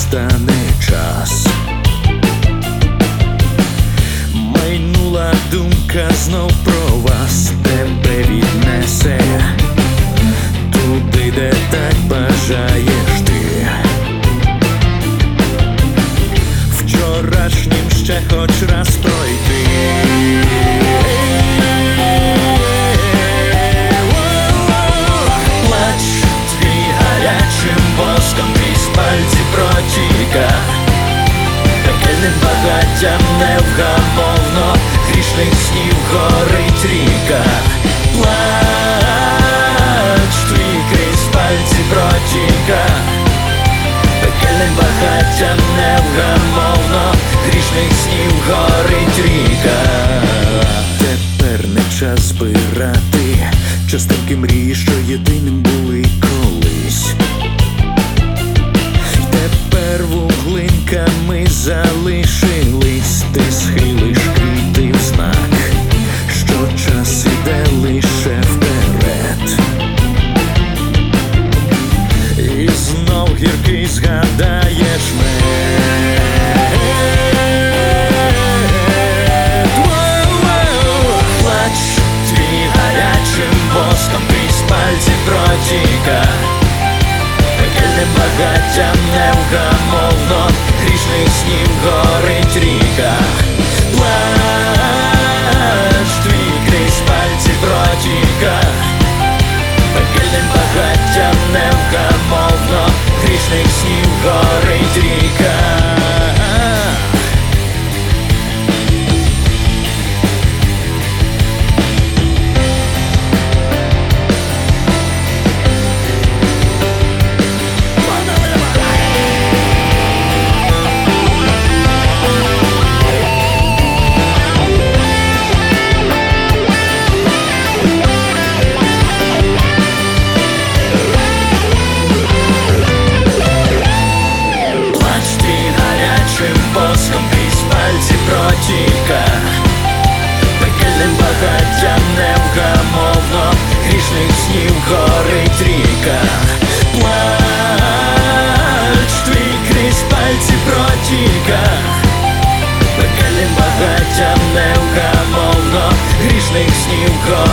настане час. Майнула думка знов про вас, тебе віднесе туди, де так бажаєш ти. Вчорашнім ще хоч раз пройти. Плач твій гарячим воском крізь пальці протіка, пекельним багаттям невгамовно грішних снів горить ріка. Плач твій крізь пальці протіка, пекельним багаттям невгамовно грішних снів горить ріка. Тепер не час збирати частинки мрії, що єдиним були колись. Тепер вуглинками залишились, ти схилиш квіти в знак, що час іде лише вперед. І знов гіркий згадаєш мене. Плач твій гарячим воском крізь пальці протіка, пекельним багаттям невгамовно грішних снів горить ріка. Плач твій крізь пальці протіка, пекельним багаттям невгамовно грішних снів горить ріка. Воском крізь пальці протіка, пекельним багаттям невгамовно грішних снів горить ріка. Плач твій крізь пальці протіка, пекельним багаттям невгамовно грішних снів горить ріка.